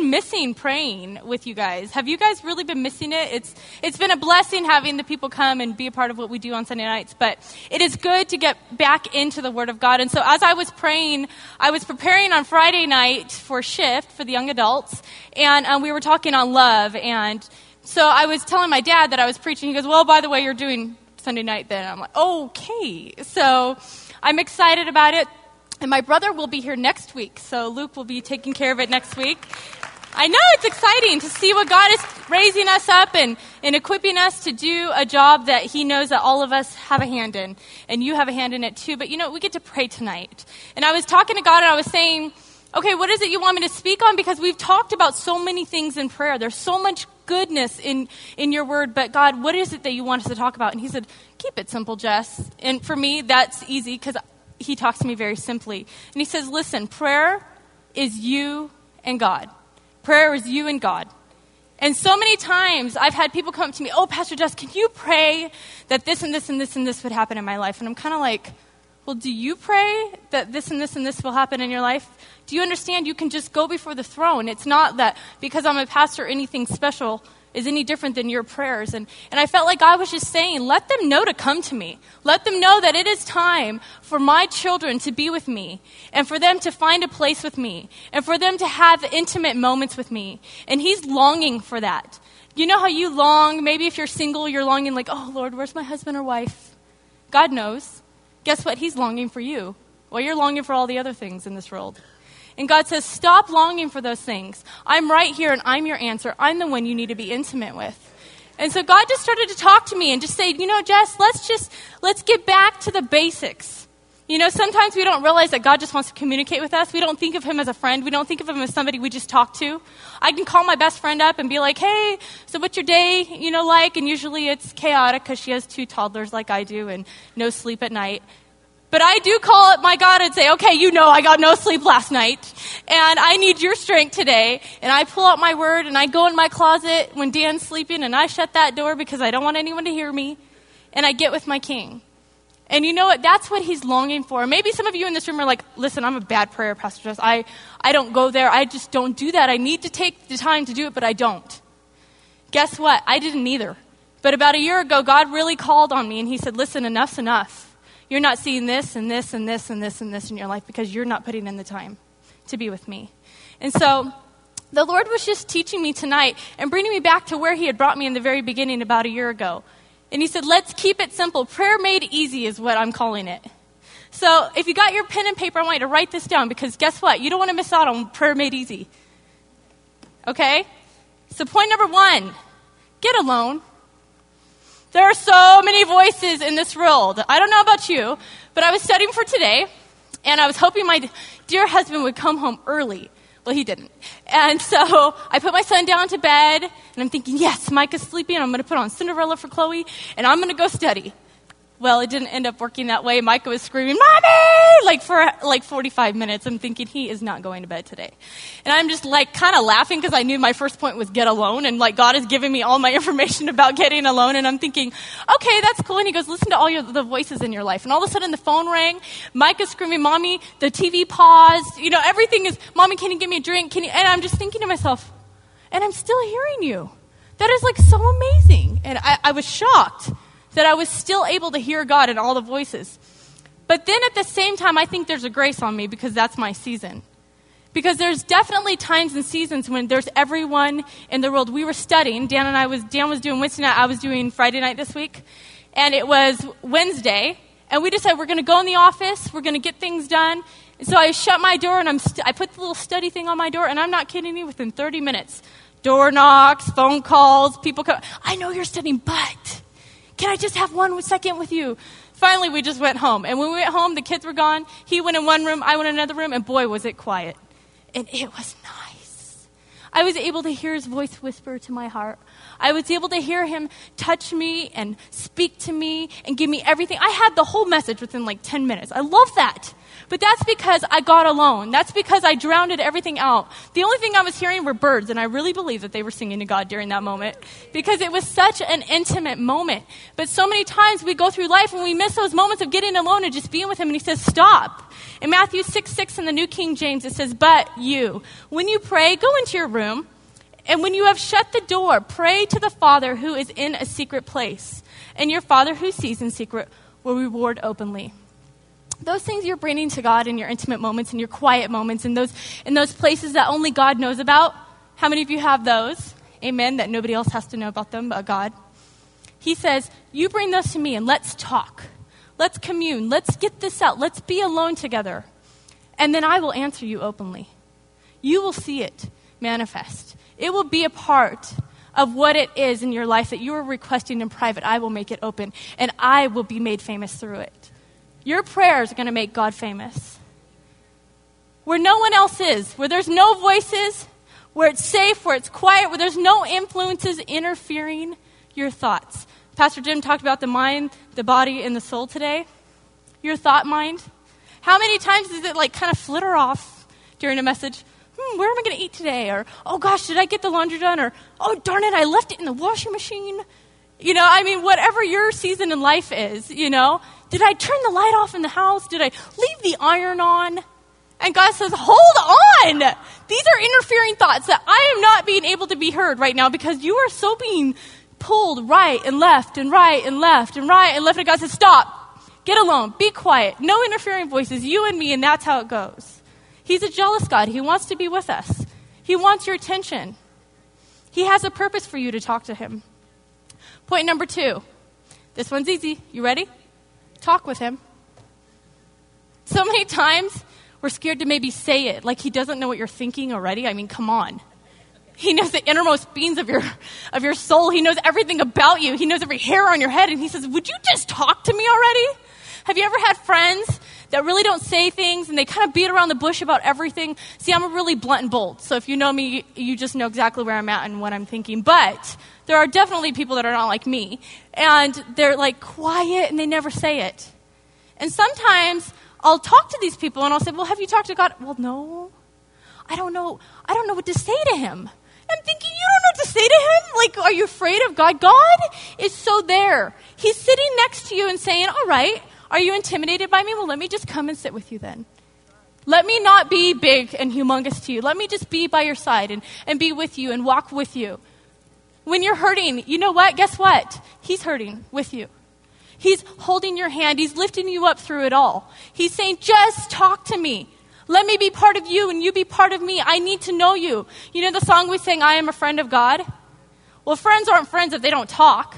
been missing praying with you guys. Have you guys really been missing it? It's been a blessing having the people come and be a part of what we do on Sunday nights, but it is good to get back into the Word of God. And so as I was praying, I was preparing on Friday night for shift for the young adults, and we were talking on love. And so I was telling my dad that I was preaching. He goes, well, by the way, you're doing Sunday night then. I'm like, okay. So I'm excited about it. And my brother will be here next week, so Luke will be taking care of it next week. I know it's exciting to see what God is raising us up and equipping us to do a job that he knows that all of us have a hand in, and you have a hand in it too. But, we get to pray tonight. And I was talking to God, and I was saying, okay, what is it you want me to speak on? Because we've talked about so many things in prayer. There's so much goodness in your word, but God, what is it that you want us to talk about? And he said, keep it simple, Jess. And for me, that's easy because he talks to me very simply. And he says, listen, prayer is you and God. Prayer is you and God. And so many times I've had people come up to me, oh, Pastor Jess, can you pray that this and this and this and this would happen in my life? And I'm kind of like, well, do you pray that this and this and this will happen in your life? Do you understand you can just go before the throne? It's not that because I'm a pastor, anything special is any different than your prayers. And I felt like God was just saying, let them know to come to me. Let them know that it is time for my children to be with me and for them to find a place with me and for them to have intimate moments with me. And he's longing for that. You know how you long, maybe if you're single, you're longing like, oh, Lord, where's my husband or wife? God knows. Guess what? He's longing for you. Well, you're longing for all the other things in this world. And God says, stop longing for those things. I'm right here and I'm your answer. I'm the one you need to be intimate with. And so God just started to talk to me and just say, Jess, let's get back to the basics. Sometimes we don't realize that God just wants to communicate with us. We don't think of him as a friend. We don't think of him as somebody we just talk to. I can call my best friend up and be like, hey, so what's your day, like? And usually it's chaotic because she has 2 toddlers like I do and no sleep at night. But I do call up my God and say, okay, I got no sleep last night, and I need your strength today. And I pull out my word, and I go in my closet when Dan's sleeping, and I shut that door because I don't want anyone to hear me, and I get with my King. And you know what? That's what he's longing for. Maybe some of you in this room are like, listen, I'm a bad prayer, Pastor Jess. I don't go there. I just don't do that. I need to take the time to do it, but I don't. Guess what? I didn't either. But about a year ago, God really called on me, and he said, listen, enough's enough. You're not seeing this and this and this and this and this in your life because you're not putting in the time to be with me. And so the Lord was just teaching me tonight and bringing me back to where he had brought me in the very beginning about a year ago. And he said, let's keep it simple. Prayer made easy is what I'm calling it. So if you got your pen and paper, I want you to write this down because guess what? You don't want to miss out on prayer made easy. Okay? So point number 1, get alone. There are so many voices in this world. I don't know about you, but I was studying for today, and I was hoping my dear husband would come home early. Well, he didn't. And so I put my son down to bed, and I'm thinking, yes, Micah's sleeping, and I'm going to put on Cinderella for Chloe, and I'm going to go study. Well, it didn't end up working that way. Micah was screaming, Mommy! For 45 minutes. I'm thinking he is not going to bed today. And I'm just kind of laughing because I knew my first point was get alone. And God is giving me all my information about getting alone. And I'm thinking, okay, that's cool. And he goes, listen to all the voices in your life. And all of a sudden the phone rang. Micah's screaming, Mommy, the TV paused. Everything is, Mommy, can you give me a drink? And I'm just thinking to myself, and I'm still hearing you. That is so amazing. And I was shocked that I was still able to hear God in all the voices. But then at the same time, I think there's a grace on me because that's my season. Because there's definitely times and seasons when there's everyone in the world. We were studying. Dan was doing Wednesday night. I was doing Friday night this week. And it was Wednesday. And we decided we're going to go in the office. We're going to get things done. And so I shut my door and I put the little study thing on my door. And I'm not kidding you, within 30 minutes, door knocks, phone calls, people come. I know you're studying, but can I just have 1 second with you? Finally, we just went home. And when we went home, the kids were gone. He went in one room, I went in another room, and boy, was it quiet. And it was nice. I was able to hear his voice whisper to my heart. I was able to hear him touch me and speak to me and give me everything. I had the whole message within 10 minutes. I love that. But that's because I got alone. That's because I drowned everything out. The only thing I was hearing were birds, and I really believe that they were singing to God during that moment because it was such an intimate moment. But so many times we go through life and we miss those moments of getting alone and just being with him, and he says, stop. In Matthew 6:6 in the New King James, it says, but you, when you pray, go into your room, and when you have shut the door, pray to the Father who is in a secret place, and your Father who sees in secret will reward openly. Those things you're bringing to God in your intimate moments, in your quiet moments, in those places that only God knows about. How many of you have those? Amen, that nobody else has to know about them but God. He says, you bring those to me and let's talk. Let's commune. Let's get this out. Let's be alone together. And then I will answer you openly. You will see it manifest. It will be a part of what it is in your life that you are requesting in private. I will make it open, and I will be made famous through it. Your prayers are going to make God famous. Where no one else is, where there's no voices, where it's safe, where it's quiet, where there's no influences interfering your thoughts. Pastor Jim talked about the mind, the body, and the soul today. Your thought mind. How many times does it kind of flitter off during a message? Where am I going to eat today? Or, oh gosh, did I get the laundry done? Or, oh darn it, I left it in the washing machine. Whatever your season in life is, did I turn the light off in the house? Did I leave the iron on? And God says, hold on. These are interfering thoughts that I am not being able to be heard right now because you are so being pulled right and left and right and left and right and left. And God says, stop. Get alone. Be quiet. No interfering voices. You and me, and that's how it goes. He's a jealous God. He wants to be with us. He wants your attention. He has a purpose for you to talk to him. Point number 2. This one's easy. You ready? Talk with him. So many times we're scared to maybe say it, like he doesn't know what you're thinking already. Come on. He knows the innermost beings of your soul. He knows everything about you. He knows every hair on your head. And he says, would you just talk to me already? Have you ever had friends that really don't say things and they kind of beat around the bush about everything? See, I'm a really blunt and bold. So if you know me, you just know exactly where I'm at and what I'm thinking. But there are definitely people that are not like me. And they're quiet and they never say it. And sometimes I'll talk to these people and I'll say, well, have you talked to God? Well, no. I don't know what to say to him. I'm thinking, you don't know what to say to him? Are you afraid of God? God is so there. He's sitting next to you and saying, all right, are you intimidated by me? Well, let me just come and sit with you then. Let me not be big and humongous to you. Let me just be by your side and be with you and walk with you. When you're hurting, you know what? Guess what? He's hurting with you. He's holding your hand. He's lifting you up through it all. He's saying, just talk to me. Let me be part of you and you be part of me. I need to know you. You know the song we sing, I am a friend of God? Well, friends aren't friends if they don't talk.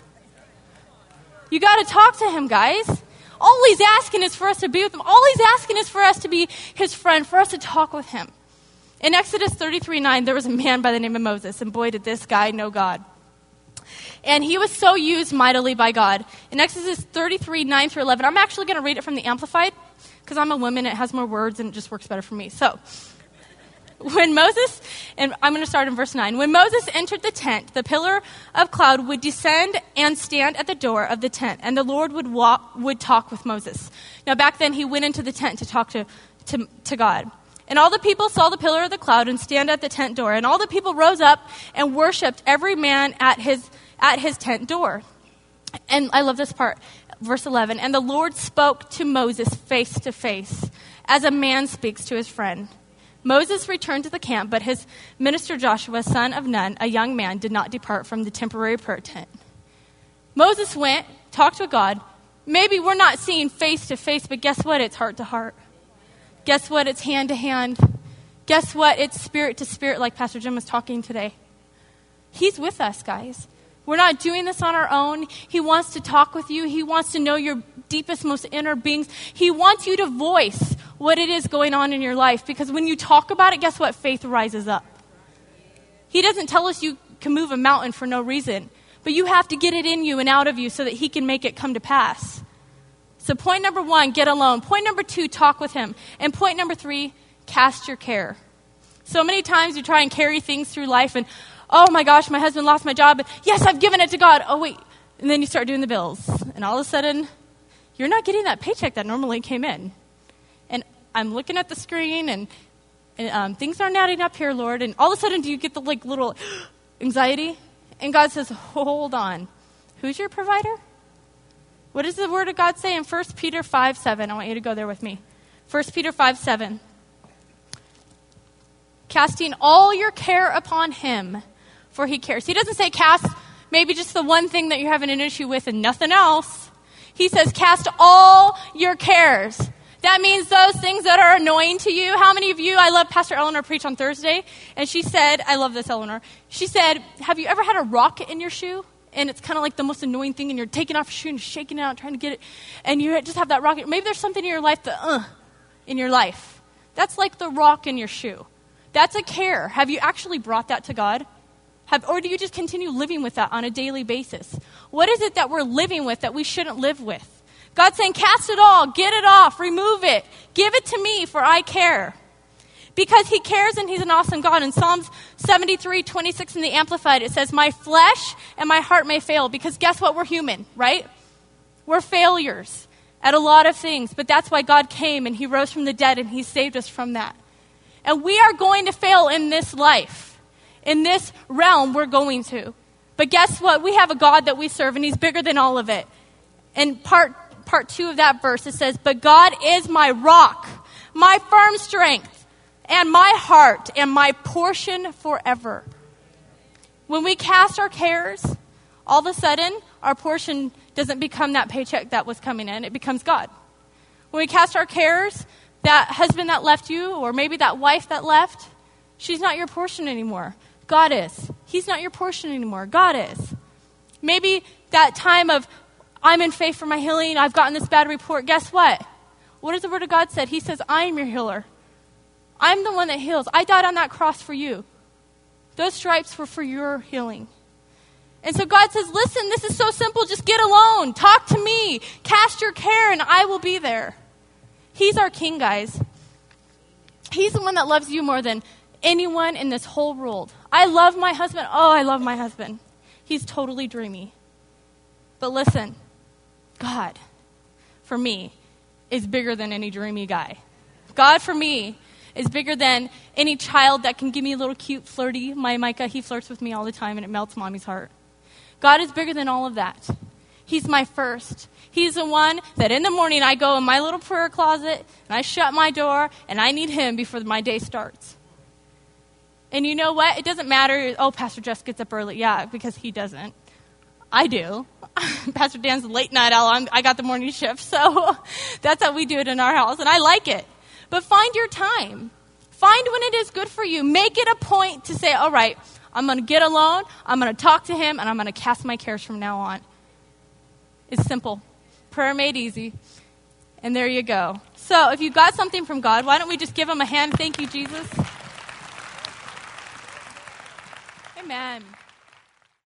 You got to talk to him, guys. All he's asking is for us to be with him. All he's asking is for us to be his friend, for us to talk with him. In Exodus 33:9, there was a man by the name of Moses, and boy, did this guy know God. And he was so used mightily by God. In Exodus 33:9 through 11, I'm actually going to read it from the Amplified, because I'm a woman, it has more words, and it just works better for me. So, when Moses, and I'm going to start in verse 9. When Moses entered the tent, the pillar of cloud would descend and stand at the door of the tent, and the Lord would talk with Moses. Now, back then, he went into the tent to talk to God. And all the people saw the pillar of the cloud and stand at the tent door. And all the people rose up and worshipped every man at his tent door. And I love this part. Verse 11. And the Lord spoke to Moses face to face, as a man speaks to his friend. Moses returned to the camp, but his minister Joshua, son of Nun, a young man, did not depart from the temporary prayer tent. Moses went, talked with God. Maybe we're not seeing face to face, but guess what? It's heart to heart. Guess what? It's hand to hand. Guess what? It's spirit to spirit, like Pastor Jim was talking today. He's with us, guys. We're not doing this on our own. He wants to talk with you. He wants to know your deepest, most inner beings. He wants you to voice what it is going on in your life. Because when you talk about it, guess what? Faith rises up. He doesn't tell us you can move a mountain for no reason. But you have to get it in you and out of you so that he can make it come to pass. So point number 1, get alone. Point number 2, talk with him. And point number 3, cast your care. So many times you try and carry things through life and, oh my gosh, my husband lost my job. Yes, I've given it to God. Oh wait. And then you start doing the bills. And all of a sudden, you're not getting that paycheck that normally came in. I'm looking at the screen, and things aren't adding up here, Lord. And all of a sudden, do you get the little anxiety? And God says, hold on. Who's your provider? What does the word of God say in 1 Peter 5:7? I want you to go there with me. 1 Peter 5:7. Casting all your care upon him, for he cares. He doesn't say cast maybe just the one thing that you're having an issue with and nothing else. He says cast all your cares. That means those things that are annoying to you. How many of you, I love Pastor Eleanor preach on Thursday, and she said, I love this, Eleanor. She said, have you ever had a rock in your shoe? And it's kind of like the most annoying thing, and you're taking off your shoe and shaking it out, trying to get it, and you just have that rock. Maybe there's something in your life in your life. That's like the rock in your shoe. That's a care. Have you actually brought that to God? Or do you just continue living with that on a daily basis? What is it that we're living with that we shouldn't live with? God's saying, cast it all, get it off, remove it, give it to me, for I care. Because he cares and he's an awesome God. In Psalms 73:26 in the Amplified, it says, my flesh and my heart may fail. Because guess what? We're human, right? We're failures at a lot of things. But that's why God came and he rose from the dead and he saved us from that. And we are going to fail in this life. In this realm, we're going to. But guess what? We have a God that we serve and he's bigger than all of it. And part 2 of that verse, it says, but God is my rock, my firm strength, and my heart, and my portion forever. When we cast our cares, all of a sudden, our portion doesn't become that paycheck that was coming in. It becomes God. When we cast our cares, that husband that left you, or maybe that wife that left, she's not your portion anymore. God is. He's not your portion anymore. God is. Maybe that time of, I'm in faith for my healing, I've gotten this bad report. Guess what? What does the word of God say? He says, I am your healer. I'm the one that heals. I died on that cross for you. Those stripes were for your healing. And so God says, listen, this is so simple. Just get alone. Talk to me. Cast your care and I will be there. He's our king, guys. He's the one that loves you more than anyone in this whole world. I love my husband. Oh, I love my husband. He's totally dreamy. But listen, God, for me, is bigger than any dreamy guy. God, for me, is bigger than any child that can give me a little cute, flirty. My Micah, he flirts with me all the time, and it melts mommy's heart. God is bigger than all of that. He's my first. He's the one that in the morning I go in my little prayer closet, and I shut my door, and I need him before my day starts. And you know what? It doesn't matter, oh, Pastor Jess gets up early. Yeah, because he doesn't. I do. Pastor Dan's a late night owl. I got the morning shift, so that's how we do it in our house, and I like it. But find your time. Find when it is good for you. Make it a point to say, all right, I'm going to get alone, I'm going to talk to him, and I'm going to cast my cares from now on. It's simple. Prayer made easy. And there you go. So if you got something from God, why don't we just give him a hand? Thank you, Jesus. Amen.